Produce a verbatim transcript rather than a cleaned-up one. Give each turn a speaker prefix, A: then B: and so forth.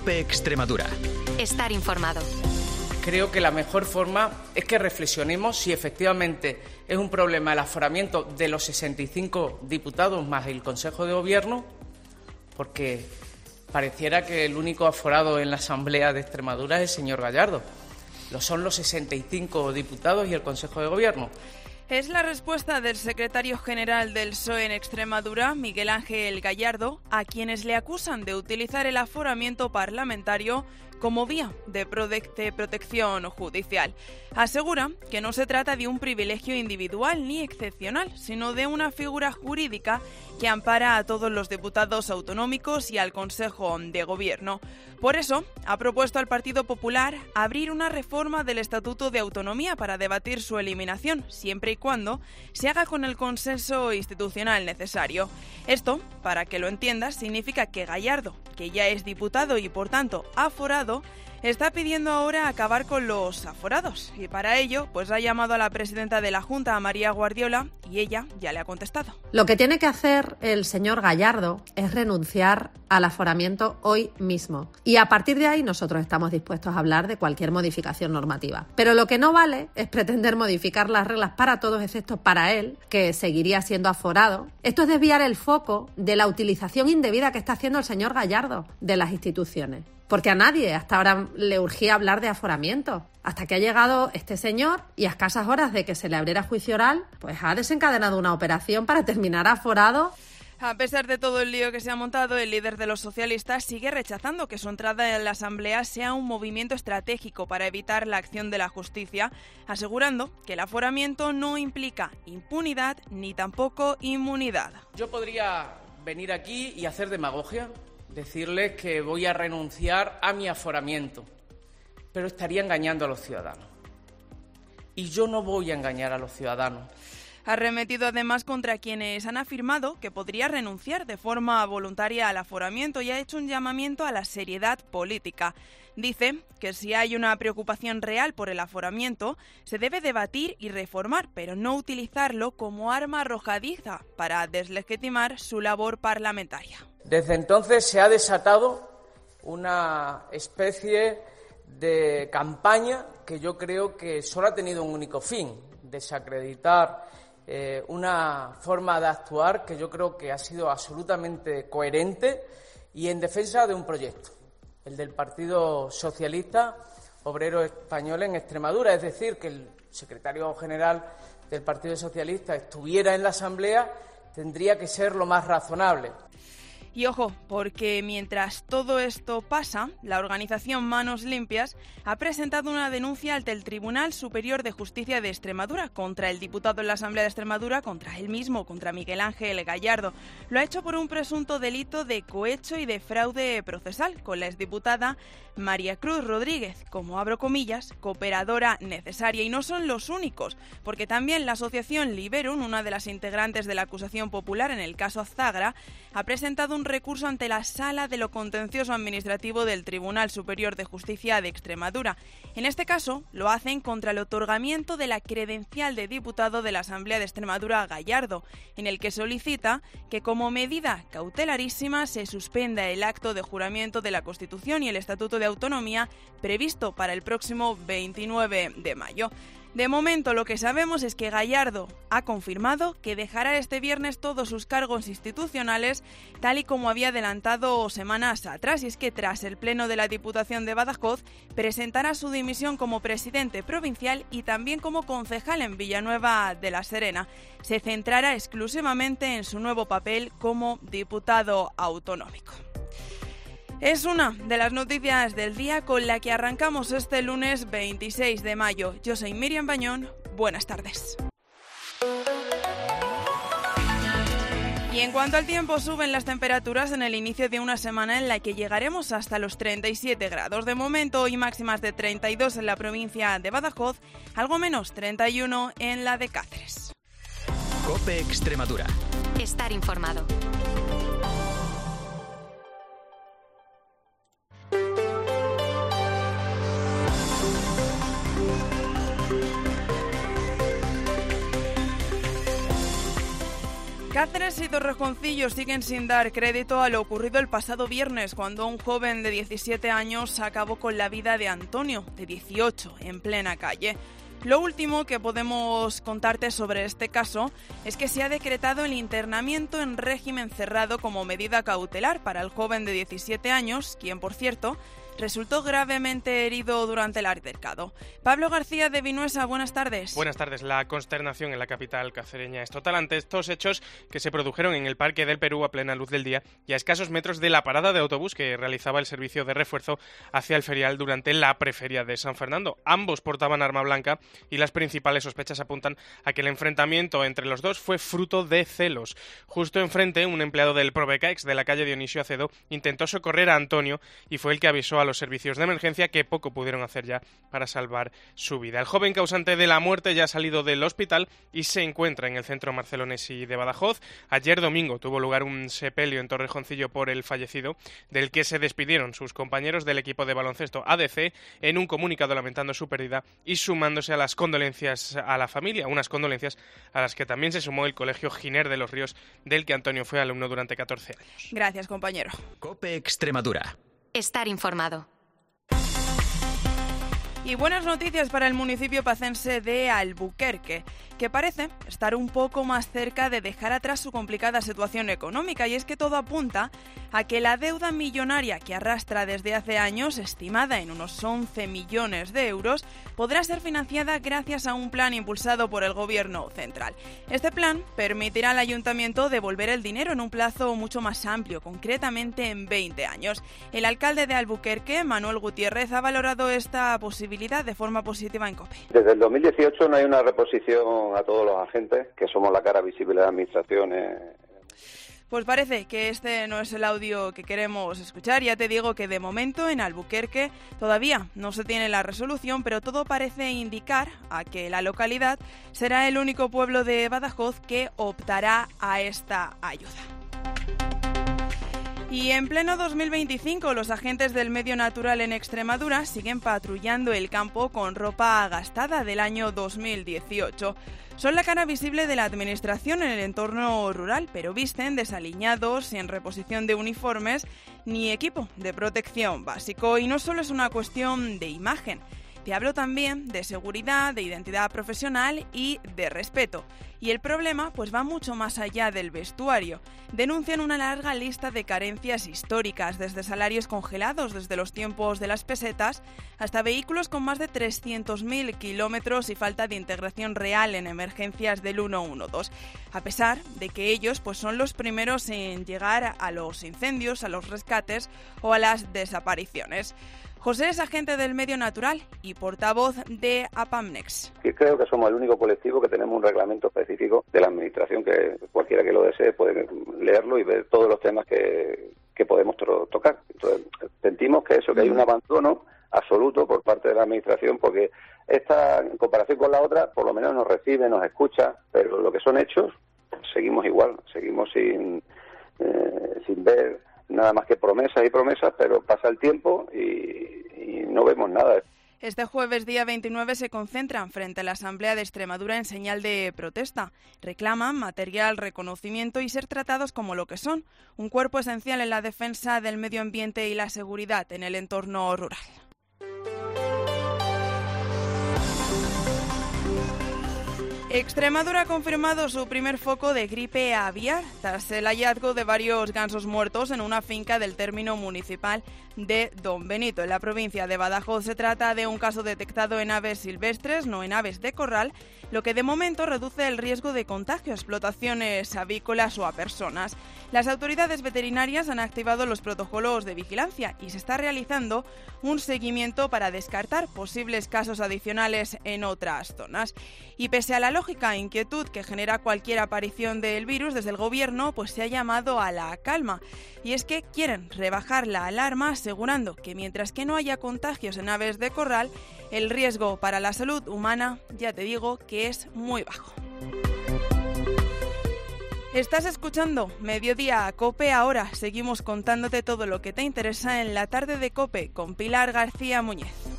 A: COPE Extremadura.
B: Estar informado.
C: Creo que la mejor forma es que reflexionemos si efectivamente es un problema el aforamiento de los sesenta y cinco diputados más el Consejo de Gobierno, porque pareciera que el único aforado en la Asamblea de Extremadura es el señor Gallardo. Lo son los sesenta y cinco diputados y el Consejo de Gobierno.
D: Es la respuesta del secretario general del P S O E en Extremadura, Miguel Ángel Gallardo, a quienes le acusan de utilizar el aforamiento parlamentario como vía de, prode- de protección judicial. Asegura que no se trata de un privilegio individual ni excepcional, sino de una figura jurídica que ampara a todos los diputados autonómicos y al Consejo de Gobierno. Por eso, ha propuesto al Partido Popular abrir una reforma del Estatuto de Autonomía para debatir su eliminación, siempre y cuando se haga con el consenso institucional necesario. Esto, para que lo entiendas, significa que Gallardo, que ya es diputado y por tanto aforado, está pidiendo ahora acabar con los aforados y para ello pues ha llamado a la presidenta de la Junta, a María Guardiola, y ella ya le ha contestado.
E: Lo que tiene que hacer el señor Gallardo es renunciar al aforamiento hoy mismo y a partir de ahí nosotros estamos dispuestos a hablar de cualquier modificación normativa. Pero lo que no vale es pretender modificar las reglas para todos excepto para él, que seguiría siendo aforado. Esto es desviar el foco de la utilización indebida que está haciendo el señor Gallardo de las instituciones. Porque a nadie hasta ahora le urgía hablar de aforamiento. Hasta que ha llegado este señor y a escasas horas de que se le abriera juicio oral, pues ha desencadenado una operación para terminar aforado.
D: A pesar de todo el lío que se ha montado, el líder de los socialistas sigue rechazando que su entrada en la Asamblea sea un movimiento estratégico para evitar la acción de la justicia, asegurando que el aforamiento no implica impunidad ni tampoco inmunidad.
C: Yo podría venir aquí y hacer demagogia, decirles que voy a renunciar a mi aforamiento, pero estaría engañando a los ciudadanos. Y yo no voy a engañar a los ciudadanos.
D: Ha arremetido además contra quienes han afirmado que podría renunciar de forma voluntaria al aforamiento y ha hecho un llamamiento a la seriedad política. Dice que si hay una preocupación real por el aforamiento, se debe debatir y reformar, pero no utilizarlo como arma arrojadiza para deslegitimar su labor parlamentaria.
C: Desde entonces se ha desatado una especie de campaña que yo creo que solo ha tenido un único fin: desacreditar eh, una forma de actuar que yo creo que ha sido absolutamente coherente y en defensa de un proyecto, el del Partido Socialista Obrero Español en Extremadura. Es decir, que el secretario general del Partido Socialista estuviera en la Asamblea tendría que ser lo más razonable.
D: Y ojo, porque mientras todo esto pasa, la organización Manos Limpias ha presentado una denuncia ante el Tribunal Superior de Justicia de Extremadura contra el diputado en la Asamblea de Extremadura, contra él mismo, contra Miguel Ángel Gallardo. Lo ha hecho por un presunto delito de cohecho y de fraude procesal con la exdiputada María Cruz Rodríguez, como abro comillas, cooperadora necesaria. Y no son los únicos, porque también la asociación Liberum, una de las integrantes de la acusación popular en el caso Azagra, ha presentado un recurso ante la Sala de lo Contencioso Administrativo del Tribunal Superior de Justicia de Extremadura. En este caso, lo hacen contra el otorgamiento de la credencial de diputado de la Asamblea de Extremadura a Gallardo, en el que solicita que como medida cautelarísima se suspenda el acto de juramiento de la Constitución y el Estatuto de Autonomía previsto para el próximo veintinueve de mayo. De momento, lo que sabemos es que Gallardo ha confirmado que dejará este viernes todos sus cargos institucionales, tal y como había adelantado semanas atrás, y es que tras el pleno de la Diputación de Badajoz presentará su dimisión como presidente provincial y también como concejal en Villanueva de la Serena. Se centrará exclusivamente en su nuevo papel como diputado autonómico. Es una de las noticias del día con la que arrancamos este lunes veintiséis de mayo. Yo soy Miriam Bañón, buenas tardes. Y en cuanto al tiempo, suben las temperaturas en el inicio de una semana en la que llegaremos hasta los treinta y siete grados. De momento, hoy máximas de treinta y dos en la provincia de Badajoz, algo menos treinta y uno en la de Cáceres.
A: COPE Extremadura.
B: Estar informado.
D: Cáceres y y Torrejoncillo siguen sin dar crédito a lo ocurrido el pasado viernes, cuando un joven de diecisiete años acabó con la vida de Antonio, de dieciocho, en plena calle. Lo último que podemos contarte sobre este caso es que se ha decretado el internamiento en régimen cerrado como medida cautelar para el joven de diecisiete años, quien, por cierto, resultó gravemente herido durante el altercado. Pablo García de Vinuesa, buenas tardes.
F: Buenas tardes. La consternación en la capital cacereña es total ante estos hechos que se produjeron en el Parque del Perú a plena luz del día y a escasos metros de la parada de autobús que realizaba el servicio de refuerzo hacia el ferial durante la preferia de San Fernando. Ambos portaban arma blanca y las principales sospechas apuntan a que el enfrentamiento entre los dos fue fruto de celos. Justo enfrente, un empleado del Probecaex de la calle Dionisio Acedo intentó socorrer a Antonio y fue el que avisó a los servicios de emergencia, que poco pudieron hacer ya para salvar su vida. El joven causante de la muerte ya ha salido del hospital y se encuentra en el centro Marcelonesi de Badajoz. Ayer domingo tuvo lugar un sepelio en Torrejoncillo por el fallecido, del que se despidieron sus compañeros del equipo de baloncesto A D C en un comunicado lamentando su pérdida y sumándose a las condolencias a la familia, unas condolencias a las que también se sumó el Colegio Giner de los Ríos, del que Antonio fue alumno durante catorce años.
D: Gracias, compañero.
A: COPE Extremadura.
B: Estar informado.
D: Y buenas noticias para el municipio pacense de Albuquerque, que parece estar un poco más cerca de dejar atrás su complicada situación económica, y es que todo apunta a que la deuda millonaria que arrastra desde hace años, estimada en unos once millones de euros, podrá ser financiada gracias a un plan impulsado por el gobierno central. Este plan permitirá al ayuntamiento devolver el dinero en un plazo mucho más amplio, concretamente en veinte años. El alcalde de Albuquerque, Manuel Gutiérrez, ha valorado esta posibilidad de forma positiva en COPE.
G: Desde el dos mil dieciocho no hay una reposición a todos los agentes, que somos la cara visible de las administraciones.
D: Pues parece que este no es el audio que queremos escuchar. Ya te digo que de momento en Albuquerque todavía no se tiene la resolución, pero todo parece indicar a que la localidad será el único pueblo de Badajoz que optará a esta ayuda. Y en pleno dos mil veinticinco, los agentes del medio natural en Extremadura siguen patrullando el campo con ropa gastada del año dos mil dieciocho. Son la cara visible de la administración en el entorno rural, pero visten desaliñados, sin reposición de uniformes ni equipo de protección básico. Y no solo es una cuestión de imagen. Te hablo también de seguridad, de identidad profesional y de respeto. Y el problema pues va mucho más allá del vestuario. Denuncian una larga lista de carencias históricas, desde salarios congelados desde los tiempos de las pesetas hasta vehículos con más de trescientos mil kilómetros y falta de integración real en emergencias del uno uno dos. A pesar de que ellos pues son los primeros en llegar a los incendios, a los rescates o a las desapariciones. José es agente del medio natural y portavoz de APAMNEX.
G: Creo que somos el único colectivo que tenemos un reglamento específico de la administración, que cualquiera que lo desee puede leerlo y ver todos los temas que, que podemos to- tocar. Entonces, sentimos que eso, que hay un abandono absoluto por parte de la administración, porque esta, en comparación con la otra, por lo menos nos recibe, nos escucha, pero lo que son hechos, seguimos igual, seguimos sin, eh, sin ver nada más que promesas y promesas, pero pasa el tiempo y, y no vemos nada.
D: Este jueves, día veintinueve, se concentran frente a la Asamblea de Extremadura en señal de protesta. Reclaman material, reconocimiento y ser tratados como lo que son, un cuerpo esencial en la defensa del medio ambiente y la seguridad en el entorno rural. Extremadura ha confirmado su primer foco de gripe aviar tras el hallazgo de varios gansos muertos en una finca del término municipal de Don Benito. En la provincia de Badajoz se trata de un caso detectado en aves silvestres, no en aves de corral, lo que de momento reduce el riesgo de contagio a explotaciones avícolas o a personas. Las autoridades veterinarias han activado los protocolos de vigilancia y se está realizando un seguimiento para descartar posibles casos adicionales en otras zonas. Y pese a la lógica inquietud que genera cualquier aparición del virus, desde el gobierno pues se ha llamado a la calma. Y es que quieren rebajar la alarma, asegurando que mientras que no haya contagios en aves de corral, el riesgo para la salud humana, ya te digo, que es muy bajo. Estás escuchando Mediodía COPE. Ahora seguimos contándote todo lo que te interesa en la tarde de COPE con Pilar García Muñez.